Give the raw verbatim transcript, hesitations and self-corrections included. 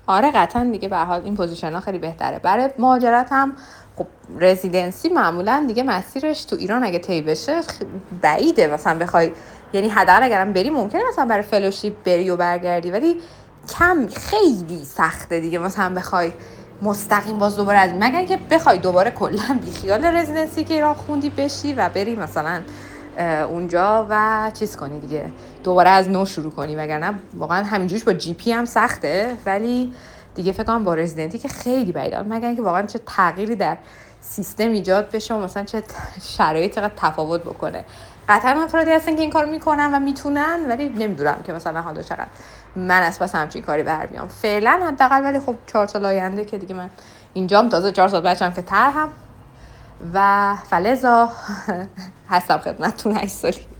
آره قطعا دیگه به هر حال این پوزیشن ها خیلی بهتره. برای مهاجرت هم خب رزیدنسی معمولا دیگه مسیرش تو ایران اگه طی بشه بعیده مثلا بخوای، یعنی حداقل اگرم بری ممکنه مثلا برای فلوشیپ بری و برگردی، ولی کم خیلی سخته دیگه مثلا بخوای مستقیم باز دوباره از مگر که بخوای دوباره کلا بیخیال رزیدنسی که ایران خوندی بشی و بری مثلا اونجا و چیز کنی دیگه دوباره از نو شروع کنی، وگرنه واقعا همینجوریش با جی پی هم سخته، ولی دیگه فکر کنم با رزیدنتی که خیلی بعیده، مگر اینکه واقعا چه تغییری در سیستم ایجاد بشه و مثلا چه شرایطی چقدر تفاوت بکنه. قطعا افرادی هستن که این کارو میکنن و میتونن، ولی نمیدونم که مثلا حالا چقدر من از پس همچین کاری بر بیام فعلا حداقل. ولی خب چهار سال آینده که دیگه من اینجام، تازه چهار سال بعدش هم که طرحم و فلزا هستم خدمتتون هشت سالی.